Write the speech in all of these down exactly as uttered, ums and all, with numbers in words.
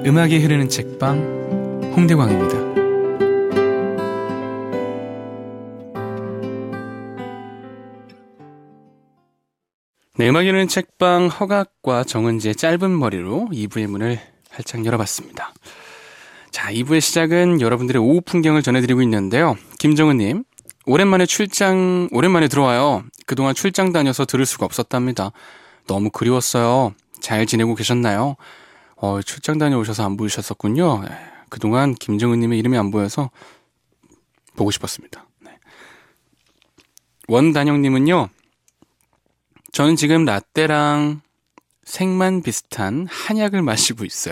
음악이 흐르는 책방 홍대광입니다. 네, 음악이 흐르는 책방 허각과 정은지의 짧은 머리로 이 부의 문을 활짝 열어봤습니다. 자, 이 부의 시작은 여러분들의 오후 풍경을 전해드리고 있는데요. 김정은님, 오랜만에 출장, 오랜만에 들어와요. 그동안 출장 다녀서 들을 수가 없었답니다. 너무 그리웠어요. 잘 지내고 계셨나요? 어, 출장 다녀오셔서 안 보이셨었군요. 네, 그동안 김정은님의 이름이 안 보여서 보고 싶었습니다. 네. 원단영님은요, 저는 지금 라떼랑 색만 비슷한 한약을 마시고 있어요.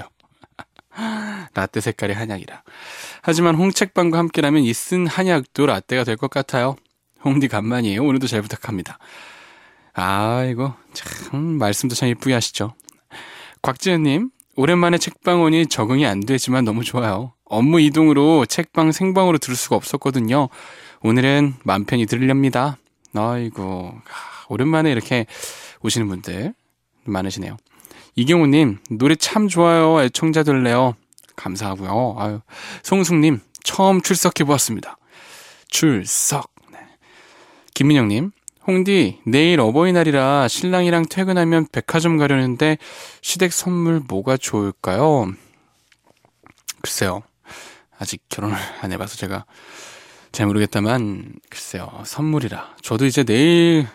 라떼 색깔의 한약이라. 하지만 홍책방과 함께라면 이 쓴 한약도 라떼가 될 것 같아요. 홍디 간만이에요. 오늘도 잘 부탁합니다. 아이고, 참 말씀도 참 예쁘게 하시죠. 곽지은님, 오랜만에 책방 오니 적응이 안 되지만 너무 좋아요. 업무 이동으로 책방 생방으로 들을 수가 없었거든요. 오늘은 맘 편히 들으렵니다. 아이고, 오랜만에 이렇게 오시는 분들 많으시네요. 이경우님, 노래 참 좋아요. 애청자들래요. 감사하고요. 아유, 송숙님, 처음 출석해보았습니다. 출석. 네. 김민영님, 홍디, 내일 어버이날이라 신랑이랑 퇴근하면 백화점 가려는데 시댁 선물 뭐가 좋을까요? 글쎄요. 아직 결혼을 안 해봐서 제가 잘 모르겠다만, 글쎄요. 선물이라. 저도 이제 내일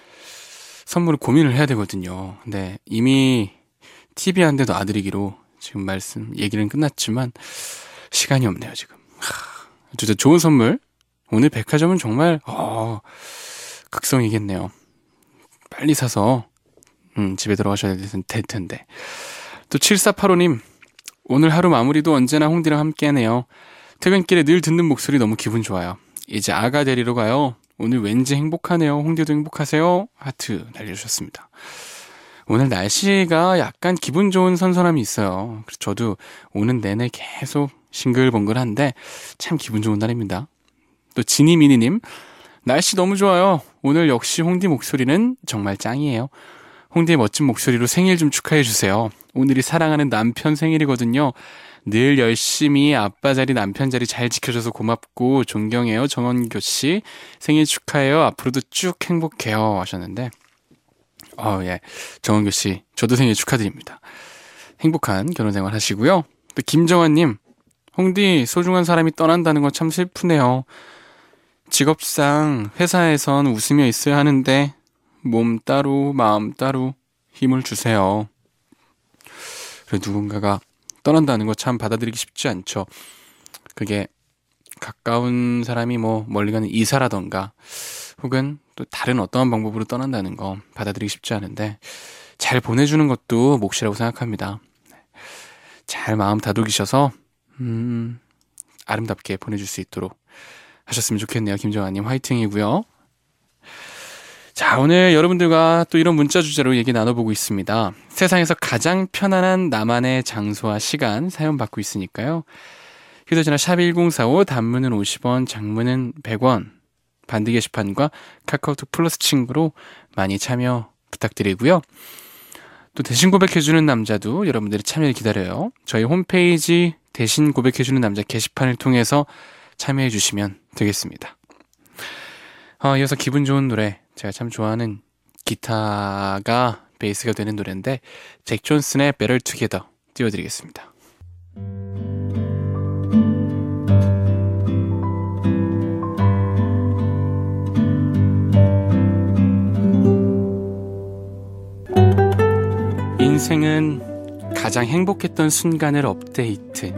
선물을 고민을 해야 되거든요. 근데 이미 티비한테도 아들이기로 지금 말씀, 얘기는 끝났지만 시간이 없네요, 지금. 어쨌든 좋은 선물. 오늘 백화점은 정말, 어, 극성이겠네요. 빨리 사서, 음, 집에 들어가셔야 될 텐데. 또 칠사팔오님, 오늘 하루 마무리도 언제나 홍디랑 함께 하네요. 퇴근길에 늘 듣는 목소리 너무 기분 좋아요. 이제 아가 데리러 가요. 오늘 왠지 행복하네요. 홍디도 행복하세요. 하트 날려주셨습니다. 오늘 날씨가 약간 기분 좋은 선선함이 있어요. 그래서 저도 오는 내내 계속 싱글벙글한데 참 기분 좋은 날입니다. 또 지니미니님, 날씨 너무 좋아요. 오늘 역시 홍디 목소리는 정말 짱이에요. 홍디의 멋진 목소리로 생일 좀 축하해주세요. 오늘이 사랑하는 남편 생일이거든요. 늘 열심히 아빠 자리 남편 자리 잘 지켜줘서 고맙고 존경해요. 정원교씨 생일 축하해요. 앞으로도 쭉 행복해요 하셨는데, 어, 예, 정원교씨 저도 생일 축하드립니다. 행복한 결혼생활 하시고요. 또 김정환님, 홍디 소중한 사람이 떠난다는 건 참 슬프네요. 직업상 회사에선 웃으며 있어야 하는데 몸 따로 마음 따로 힘을 주세요. 그래, 누군가가 떠난다는 거 참 받아들이기 쉽지 않죠. 그게 가까운 사람이 뭐 멀리 가는 이사라던가 혹은 또 다른 어떠한 방법으로 떠난다는 거 받아들이기 쉽지 않은데 잘 보내주는 것도 몫이라고 생각합니다. 잘 마음 다독이셔서 음, 아름답게 보내줄 수 있도록 하셨으면 좋겠네요. 김정아님 화이팅이고요. 자, 오늘 여러분들과 또 이런 문자 주제로 얘기 나눠보고 있습니다. 세상에서 가장 편안한 나만의 장소와 시간 사연 받고 있으니까요. 휴대전화 샵 일공사오, 단문은 오십 원, 장문은 백 원, 반디 게시판과 카카오톡 플러스 친구로 많이 참여 부탁드리고요. 또 대신 고백해주는 남자도 여러분들의 참여를 기다려요. 저희 홈페이지 대신 고백해주는 남자 게시판을 통해서 참여해주시면 되겠습니다. 어, 이어서 기분 좋은 노래, 제가 참 좋아하는 기타가 베이스가 되는 노래인데 잭 존슨의 Better Together 띄워드리겠습니다. 인생은 가장 행복했던 순간을 업데이트,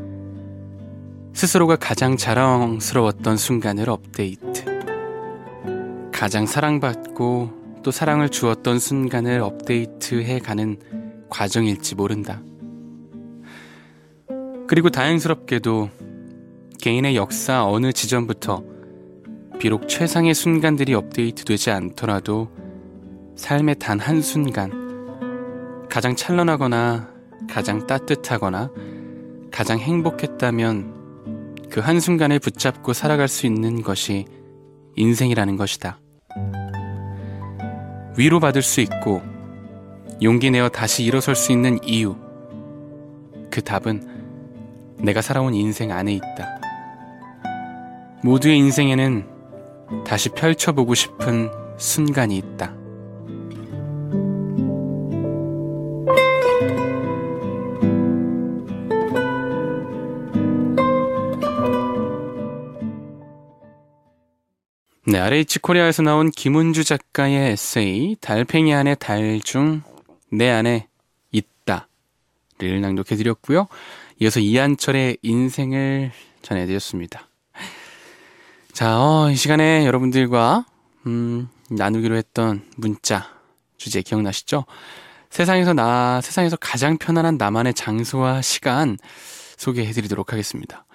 스스로가 가장 자랑스러웠던 순간을 업데이트, 가장 사랑받고 또 사랑을 주었던 순간을 업데이트해가는 과정일지 모른다. 그리고 다행스럽게도 개인의 역사 어느 지점부터 비록 최상의 순간들이 업데이트되지 않더라도 삶의 단 한순간, 가장 찬란하거나 가장 따뜻하거나 가장 행복했다면 그 한순간을 붙잡고 살아갈 수 있는 것이 인생이라는 것이다. 위로받을 수 있고 용기 내어 다시 일어설 수 있는 이유, 그 답은 내가 살아온 인생 안에 있다. 모두의 인생에는 다시 펼쳐보고 싶은 순간이 있다. 네, 알에이치 코리아에서 나온 김은주 작가의 에세이 달팽이 안에 달 중 내 안에 있다를 낭독해드렸고요. 이어서 이한철의 인생을 전해드렸습니다. 자, 어, 이 시간에 여러분들과 음, 나누기로 했던 문자 주제 기억나시죠? 세상에서 나, 세상에서 가장 편안한 나만의 장소와 시간 소개해드리도록 하겠습니다.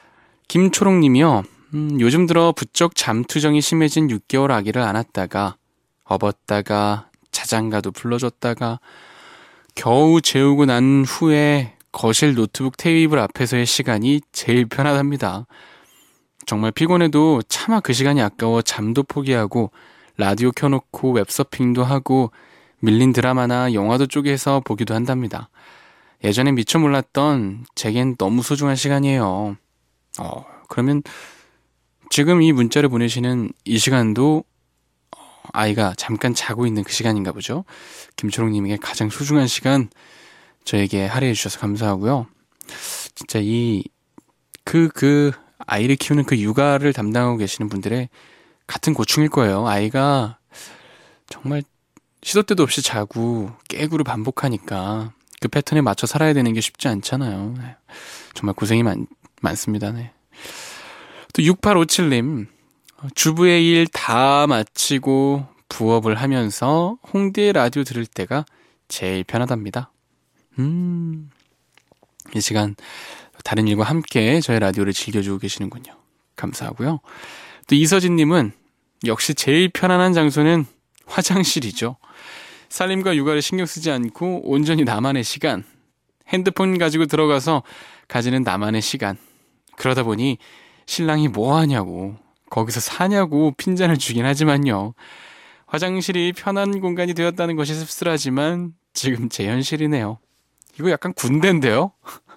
김초롱님이요. 음, 요즘 들어 부쩍 잠투정이 심해진 육 개월 아기를 안았다가 업었다가 자장가도 불러줬다가 겨우 재우고 난 후에 거실 노트북 테이블 앞에서의 시간이 제일 편하답니다. 정말 피곤해도 차마 그 시간이 아까워 잠도 포기하고 라디오 켜놓고 웹서핑도 하고 밀린 드라마나 영화도 쪼개서 보기도 한답니다. 예전에 미처 몰랐던 제겐 너무 소중한 시간이에요. 어, 그러면 지금 이 문자를 보내시는 이 시간도 아이가 잠깐 자고 있는 그 시간인가 보죠. 김초롱님에게 가장 소중한 시간 저에게 할애해 주셔서 감사하고요. 진짜 이 그, 그 아이를 키우는 그 육아를 담당하고 계시는 분들의 같은 고충일 거예요. 아이가 정말 시도 때도 없이 자고 깨구를 반복하니까 그 패턴에 맞춰 살아야 되는 게 쉽지 않잖아요. 정말 고생이 많, 많습니다. 네. 또 육팔오칠님 주부의 일 다 마치고 부업을 하면서 홍대 라디오 들을 때가 제일 편하답니다. 음, 이 시간 다른 일과 함께 저의 라디오를 즐겨주고 계시는군요. 감사하고요. 또 이서진님은 역시 제일 편안한 장소는 화장실이죠. 살림과 육아를 신경 쓰지 않고 온전히 나만의 시간, 핸드폰 가지고 들어가서 가지는 나만의 시간. 그러다 보니 신랑이 뭐 하냐고, 거기서 사냐고 핀잔을 주긴 하지만요. 화장실이 편한 공간이 되었다는 것이 씁쓸하지만 지금 제 현실이네요. 이거 약간 군대인데요?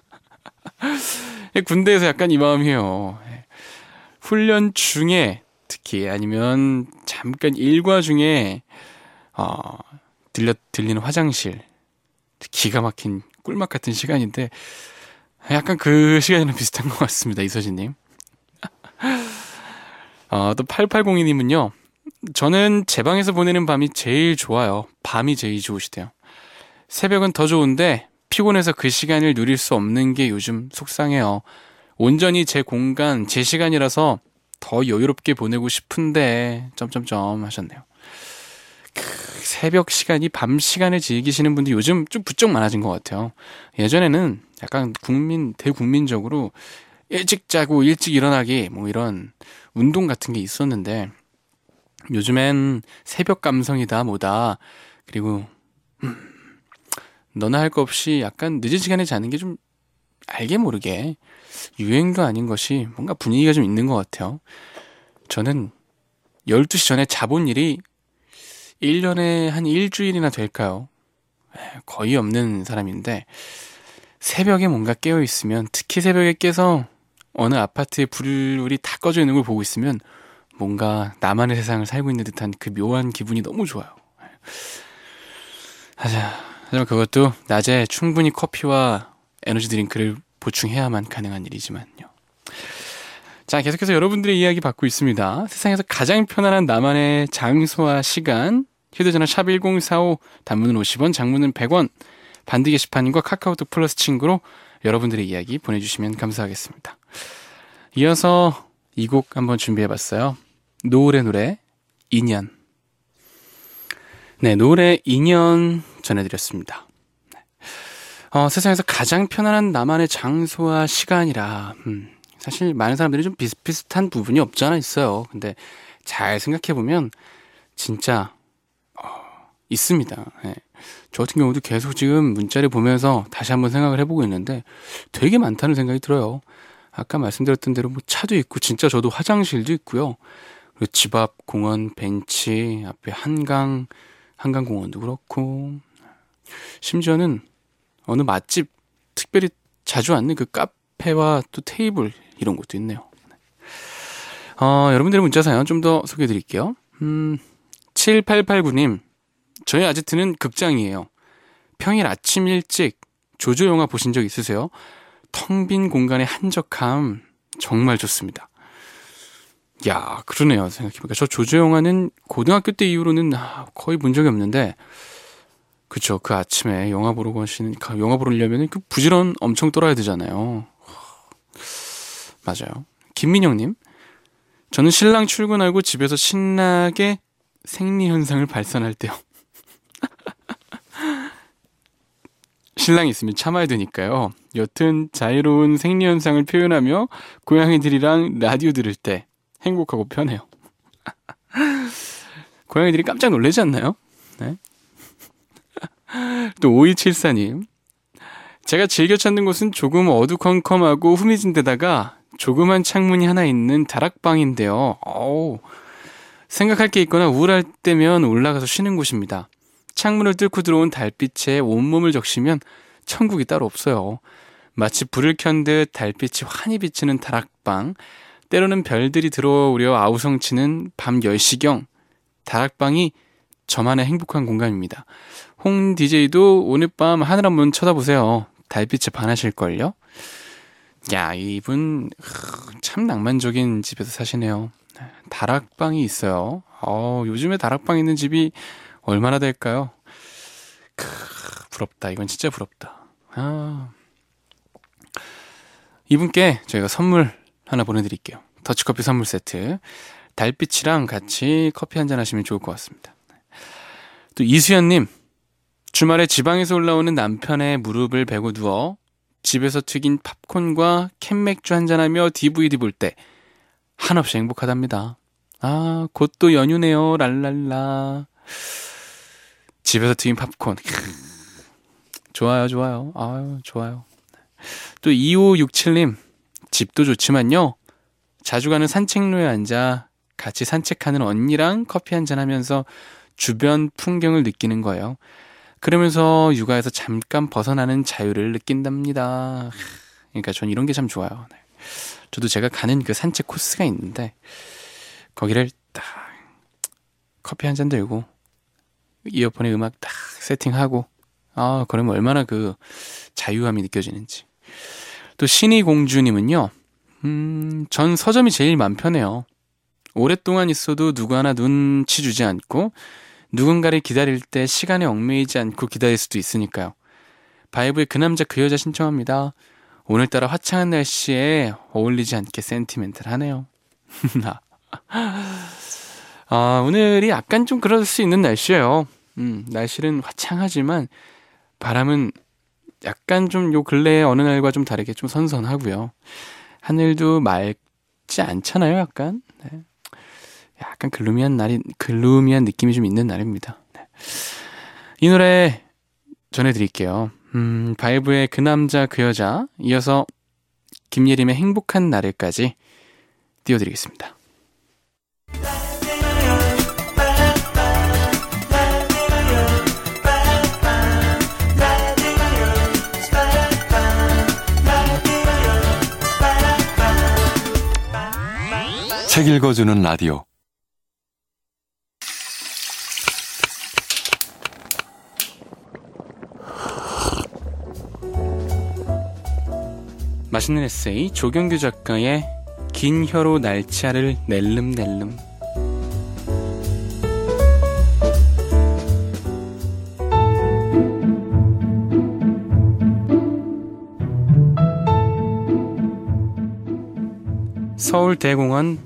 군대에서 약간 이 마음이에요. 훈련 중에 특히 아니면 잠깐 일과 중에 어, 들려, 들리는 화장실 기가 막힌 꿀맛 같은 시간인데 약간 그 시간이랑 비슷한 것 같습니다. 이서진님. 어, 또 팔팔공이님은요. 저는 제 방에서 보내는 밤이 제일 좋아요. 밤이 제일 좋으시대요. 새벽은 더 좋은데 피곤해서 그 시간을 누릴 수 없는 게 요즘 속상해요. 온전히 제 공간, 제 시간이라서 더 여유롭게 보내고 싶은데 점점점 하셨네요. 그 새벽 시간이 밤 시간을 즐기시는 분들이 요즘 좀 부쩍 많아진 것 같아요. 예전에는 약간 국민 대국민적으로 일찍 자고 일찍 일어나기 뭐 이런 운동 같은 게 있었는데 요즘엔 새벽 감성이다 뭐다 그리고 음, 너나 할 거 없이 약간 늦은 시간에 자는 게 좀 알게 모르게 유행도 아닌 것이 뭔가 분위기가 좀 있는 것 같아요. 저는 열두 시 전에 자본 일이 일 년에 한 일주일이나 될까요? 거의 없는 사람인데 새벽에 뭔가 깨어있으면 특히 새벽에 깨서 어느 아파트의 불이 다 꺼져 있는 걸 보고 있으면 뭔가 나만의 세상을 살고 있는 듯한 그 묘한 기분이 너무 좋아요. 하지만 그것도 낮에 충분히 커피와 에너지 드링크를 보충해야만 가능한 일이지만요. 자, 계속해서 여러분들의 이야기 받고 있습니다. 세상에서 가장 편안한 나만의 장소와 시간, 휴대전화 샵 일공사오, 단문은 오십 원, 장문은 백 원, 반디 게시판과 카카오톡 플러스 친구로 여러분들의 이야기 보내주시면 감사하겠습니다. 이어서 이 곡 한번 준비해봤어요. 노을의 노래, 인연. 네, 노을의 인연 전해드렸습니다. 어, 세상에서 가장 편안한 나만의 장소와 시간이라 음, 사실 많은 사람들이 좀 비슷비슷한 부분이 없지 않아 있어요. 근데 잘 생각해보면 진짜 어, 있습니다. 네. 저 같은 경우도 계속 지금 문자를 보면서 다시 한번 생각을 해보고 있는데 되게 많다는 생각이 들어요. 아까 말씀드렸던 대로 뭐 차도 있고 진짜 저도 화장실도 있고요. 그리고 집 앞 공원 벤치 앞에 한강 한강공원도 그렇고 심지어는 어느 맛집 특별히 자주 앉는 그 카페와 또 테이블 이런 것도 있네요. 어, 여러분들의 문자 사연 좀 더 소개해 드릴게요. 음, 칠팔팔구 님, 저희 아지트는 극장이에요. 평일 아침 일찍 조조 영화 보신 적 있으세요? 텅 빈 공간의 한적함 정말 좋습니다. 야, 그러네요. 생각해보니까 저 조조 영화는 고등학교 때 이후로는 거의 본 적이 없는데, 그쵸, 그 아침에 영화 보러 가시는, 영화 보려면 그 부지런 엄청 떨어야 되잖아요. 맞아요. 김민영님, 저는 신랑 출근하고 집에서 신나게 생리현상을 발산할 때요. 신랑이 있으면 참아야 되니까요. 여튼 자유로운 생리현상을 표현하며 고양이들이랑 라디오 들을 때 행복하고 편해요. 고양이들이 깜짝 놀라지 않나요? 네. 또 오이칠사 님, 제가 즐겨 찾는 곳은 조금 어두컴컴하고 후미진 데다가 조그만 창문이 하나 있는 다락방인데요. 어우, 생각할 게 있거나 우울할 때면 올라가서 쉬는 곳입니다. 창문을 뚫고 들어온 달빛에 온몸을 적시면 천국이 따로 없어요. 마치 불을 켠 듯 달빛이 환히 비치는 다락방, 때로는 별들이 들어오려 아우성치는 밤 열 시경, 다락방이 저만의 행복한 공간입니다. 홍 디제이도 오늘 밤 하늘 한번 쳐다보세요. 달빛에 반하실걸요? 야, 이분 참 낭만적인 집에서 사시네요. 다락방이 있어요. 어, 요즘에 다락방 있는 집이 얼마나 될까요? 크, 부럽다. 이건 진짜 부럽다. 아, 이분께 저희가 선물 하나 보내드릴게요. 더치커피 선물 세트. 달빛이랑 같이 커피 한잔 하시면 좋을 것 같습니다. 또 이수연님, 주말에 지방에서 올라오는 남편의 무릎을 베고 누워 집에서 튀긴 팝콘과 캔맥주 한잔하며 디브이디 볼 때 한없이 행복하답니다. 아, 곧 또 연휴네요. 랄랄라. 집에서 튀긴 팝콘. 좋아요, 좋아요. 아유, 좋아요. 또 이오육칠 님, 집도 좋지만요. 자주 가는 산책로에 앉아 같이 산책하는 언니랑 커피 한잔 하면서 주변 풍경을 느끼는 거예요. 그러면서 육아에서 잠깐 벗어나는 자유를 느낀답니다. 그러니까 전 이런 게 참 좋아요. 저도 제가 가는 그 산책 코스가 있는데 거기를 딱 커피 한 잔 들고 이어폰에 음악 딱 세팅하고, 아, 그러면 얼마나 그 자유함이 느껴지는지. 또 신이공주님은요, 음, 전 서점이 제일 맘 편해요. 오랫동안 있어도 누구 하나 눈치 주지 않고 누군가를 기다릴 때 시간에 얽매이지 않고 기다릴 수도 있으니까요. 바이브의 그 남자 그 여자 신청합니다. 오늘따라 화창한 날씨에 어울리지 않게 센티멘탈하네요. 아, 오늘이 약간 좀 그럴 수 있는 날씨예요. 음, 날씨는 화창하지만 바람은 약간 좀 요 근래의 어느 날과 좀 다르게 좀 선선하고요. 하늘도 맑지 않잖아요, 약간. 네. 약간 글루미한 날이, 글루미한 느낌이 좀 있는 날입니다. 네. 이 노래 전해드릴게요. 음, 바이브의 그 남자 그 여자, 이어서 김예림의 행복한 날에까지 띄워드리겠습니다. 책 읽어주는 라디오. 맛있는 에세이 조경규 작가의 긴 혀로 날치알을 낼름낼름. 서울대공원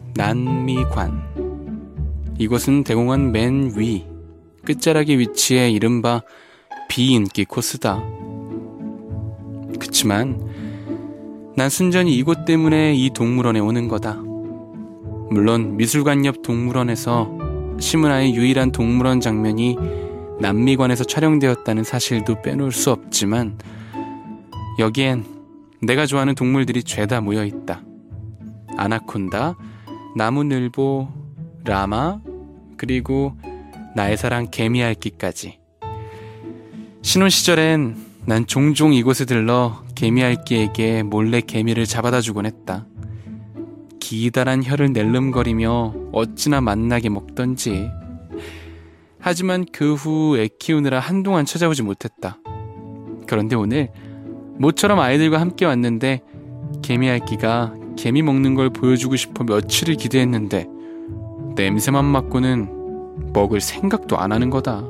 난미관. 이곳은 대공원 맨 위 끝자락에 위치해 이른바 비인기 코스다. 그치만 난 순전히 이곳 때문에 이 동물원에 오는 거다. 물론 미술관 옆 동물원에서 시문화의 유일한 동물원 장면이 남미관에서 촬영되었다는 사실도 빼놓을 수 없지만 여기엔 내가 좋아하는 동물들이 죄다 모여있다. 아나콘다, 나무늘보, 라마, 그리고 나의 사랑 개미핥기까지. 신혼 시절엔 난 종종 이곳에 들러 개미알기에게 몰래 개미를 잡아다 주곤 했다. 기다란 혀를 낼름거리며 어찌나 맛나게 먹던지. 하지만 그 후 애 키우느라 한동안 찾아오지 못했다. 그런데 오늘 모처럼 아이들과 함께 왔는데 개미알기가 개미 먹는 걸 보여주고 싶어 며칠을 기대했는데 냄새만 맡고는 먹을 생각도 안 하는 거다.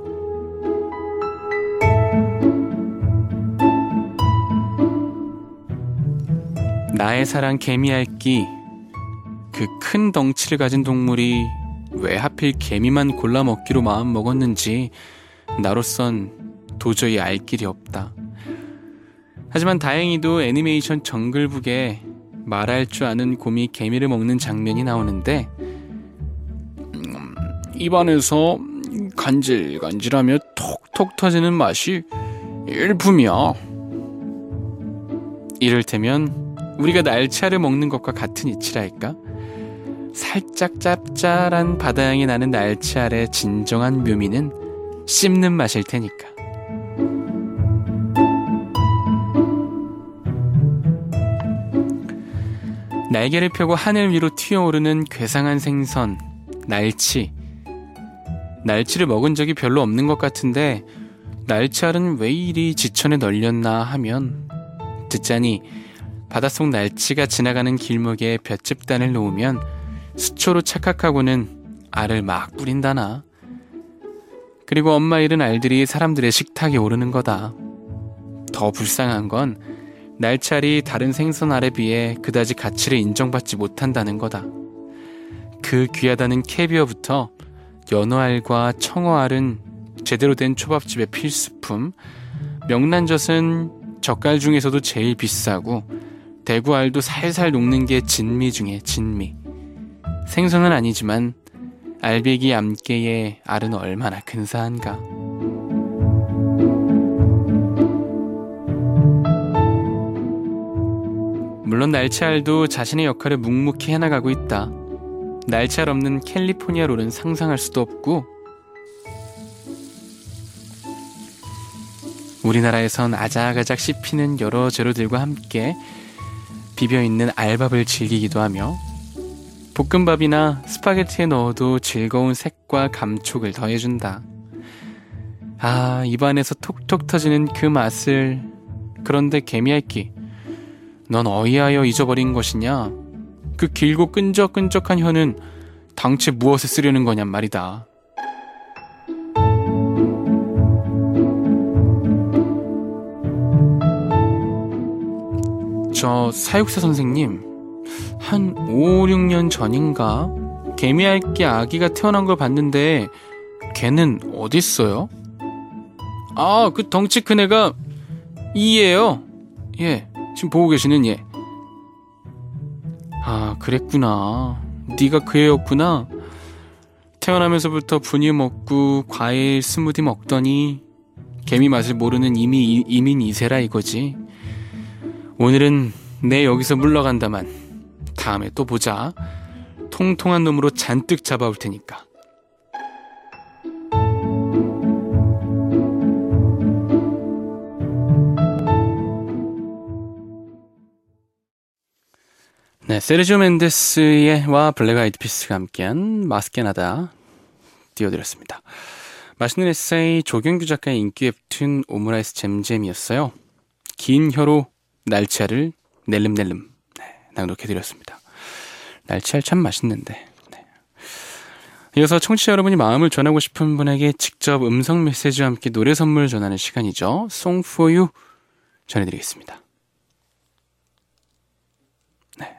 나의 사랑 개미알기. 그 큰 덩치를 가진 동물이 왜 하필 개미만 골라 먹기로 마음 먹었는지 나로선 도저히 알 길이 없다. 하지만 다행히도 애니메이션 정글북에 말할 줄 아는 곰이 개미를 먹는 장면이 나오는데 음, 입안에서 간질간질하며 톡톡 터지는 맛이 일품이야. 이를테면 우리가 날치알을 먹는 것과 같은 이치랄까? 살짝 짭짤한 바다향이 나는 날치알의 진정한 묘미는 씹는 맛일 테니까. 날개를 펴고 하늘 위로 튀어오르는 괴상한 생선, 날치. 날치를 먹은 적이 별로 없는 것 같은데 날치알은 왜 이리 지천에 널렸나 하면 듣자니 바닷속 날치가 지나가는 길목에 볏짚단을 놓으면 수초로 착각하고는 알을 막 뿌린다나. 그리고 엄마 잃은 알들이 사람들의 식탁에 오르는 거다. 더 불쌍한 건 날치알이 다른 생선 알에 비해 그다지 가치를 인정받지 못한다는 거다. 그 귀하다는 캐비어부터 연어알과 청어알은 제대로 된 초밥집의 필수품, 명란젓은 젓갈 중에서도 제일 비싸고 대구알도 살살 녹는 게 진미 중에 진미. 생선은 아니지만 알배기 암깨의 알은 얼마나 근사한가. 물론 날치알도 자신의 역할을 묵묵히 해나가고 있다. 날치알 없는 캘리포니아 롤은 상상할 수도 없고 우리나라에선 아작아작 씹히는 여러 재료들과 함께 비벼있는 알밥을 즐기기도 하며 볶음밥이나 스파게티에 넣어도 즐거운 색과 감촉을 더해준다. 아, 입안에서 톡톡 터지는 그 맛을. 그런데 개미알기, 넌 어이하여 잊어버린 것이냐? 그 길고 끈적끈적한 혀는 당최 무엇에 쓰려는 거냔 말이다. 저 사육사 선생님, 한 오, 육 년 전인가 개미알기 아기가 태어난 걸 봤는데 걔는 어딨어요? 아, 그 덩치 큰 애가 이예요. 예, 지금 보고 계시는 얘. 아, 그랬구나. 네가 그 애였구나. 태어나면서부터 분유 먹고 과일 스무디 먹더니 개미 맛을 모르는 이미 이민 이세라 이거지. 오늘은 내 여기서 물러간다만 다음에 또 보자. 통통한 놈으로 잔뜩 잡아올 테니까. 네, 세르지오 멘데스와 블랙 아이드 피스가 함께한 마스케나다 띄워드렸습니다. 맛있는 에세이 조경규 작가의 인기 웹툰 오므라이스 잼잼이었어요. 긴 혀로 날치알을 낼름낼름 네, 낭독해드렸습니다. 날치알 참 맛있는데. 네. 이어서 청취자 여러분이 마음을 전하고 싶은 분에게 직접 음성 메시지와 함께 노래 선물 전하는 시간이죠. Song for You 전해드리겠습니다. 네.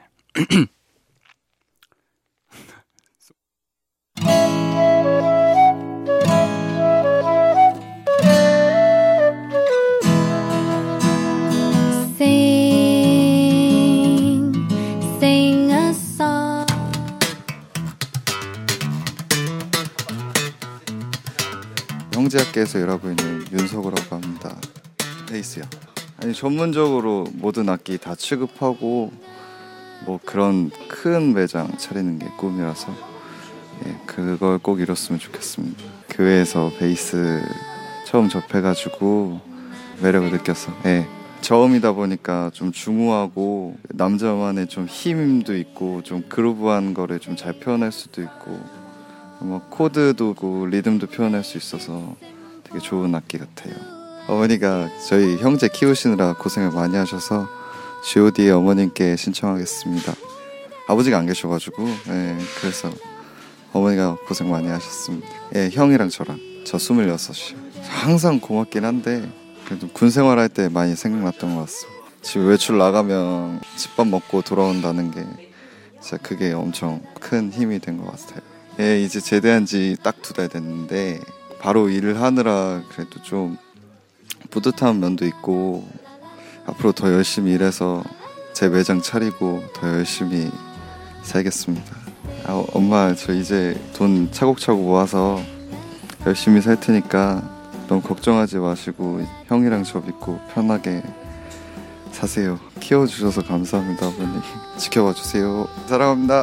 형제학교에서 일하고 있는 윤석우라고 합니다. 베이스요. 아니 전문적으로 모든 악기 다 취급하고 뭐 그런 큰 매장 차리는 게 꿈이라서 예, 그걸 꼭 이뤘으면 좋겠습니다. 교회에서 베이스 처음 접해가지고 매력을 느꼈어. 예, 저음이다 보니까 좀 중후하고 남자만의 좀 힘도 있고 좀 그루브한 거를 좀 잘 표현할 수도 있고 뭐 코드도 고 리듬도 표현할 수 있어서 되게 좋은 악기 같아요. 어머니가 저희 형제 키우시느라 고생을 많이 하셔서 지 오 디의 어머님께 신청하겠습니다. 아버지가 안 계셔가지고 네, 그래서 어머니가 고생 많이 하셨습니다. 예, 형이랑 저랑 저 스물여섯이요. 항상 고맙긴 한데 그래도 군 생활할 때 많이 생각났던 것 같습니다. 지금 외출 나가면 집밥 먹고 돌아온다는 게 진짜 그게 엄청 큰 힘이 된 것 같아요. 예, 이제 제대한 지 딱 두 달 됐는데 바로 일을 하느라 그래도 좀 뿌듯한 면도 있고 앞으로 더 열심히 일해서 제 매장 차리고 더 열심히 살겠습니다. 아, 엄마 저 이제 돈 차곡차곡 모아서 열심히 살 테니까 너무 걱정하지 마시고 형이랑 저 믿고 편하게 사세요. 키워주셔서 감사합니다. 어머니 지켜봐 주세요. 사랑합니다.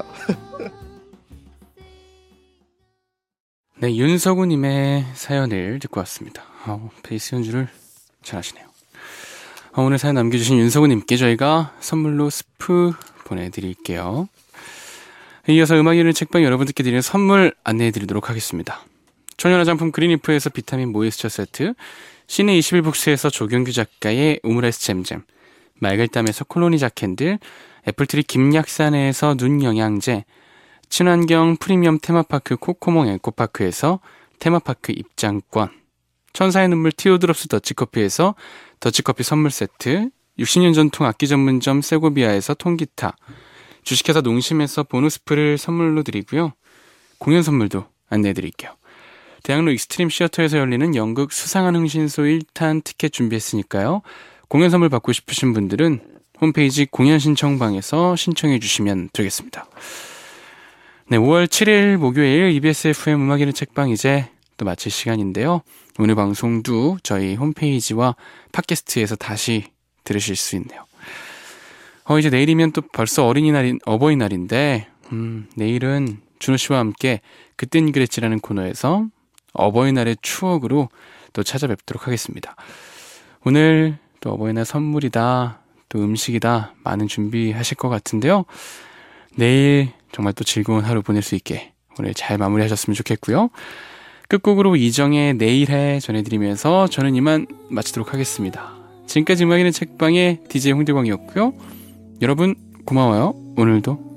네, 윤서구님의 사연을 듣고 왔습니다. 어, 베이스 연주를 잘 하시네요. 어, 오늘 사연 남겨주신 윤서구님께 저희가 선물로 스프 보내드릴게요. 이어서 음악 읽는 책방 여러분들께 드리는 선물 안내해드리도록 하겠습니다. 천연 화장품 그린리프에서 비타민 모이스처 세트, 시내 이십일 북스에서 조경규 작가의 오므라이스 잼잼, 말글담에서 콜로니 자캔들, 애플트리 김약산에서 눈 영양제, 친환경 프리미엄 테마파크 코코몽 에코파크에서 테마파크 입장권, 천사의 눈물 티오드롭스 더치커피에서 더치커피 선물 세트, 육십 년 전통 악기 전문점 세고비아에서 통기타, 주식회사 농심에서 보너스프를 선물로 드리고요. 공연 선물도 안내해드릴게요. 대학로 익스트림 시어터에서 열리는 연극 수상한 흥신소 일 탄 티켓 준비했으니까요. 공연 선물 받고 싶으신 분들은 홈페이지 공연 신청방에서 신청해 주시면 되겠습니다. 네, 오월 칠일 목요일 이비에스 에프엠 음악이는 책방 이제 또 마칠 시간인데요. 오늘 방송도 저희 홈페이지와 팟캐스트에서 다시 들으실 수 있네요. 어, 이제 내일이면 또 벌써 어린이날인, 어버이날인데, 음, 내일은 준호 씨와 함께 그땐 그랬지라는 코너에서 어버이날의 추억으로 또 찾아뵙도록 하겠습니다. 오늘 또 어버이날 선물이다, 또 음식이다, 많은 준비하실 것 같은데요. 내일 정말 또 즐거운 하루 보낼 수 있게 오늘 잘 마무리하셨으면 좋겠고요. 끝곡으로 이정의 내일 해 전해드리면서 저는 이만 마치도록 하겠습니다. 지금까지 음악이는 책방의 디제이 홍대광이었고요. 여러분 고마워요. 오늘도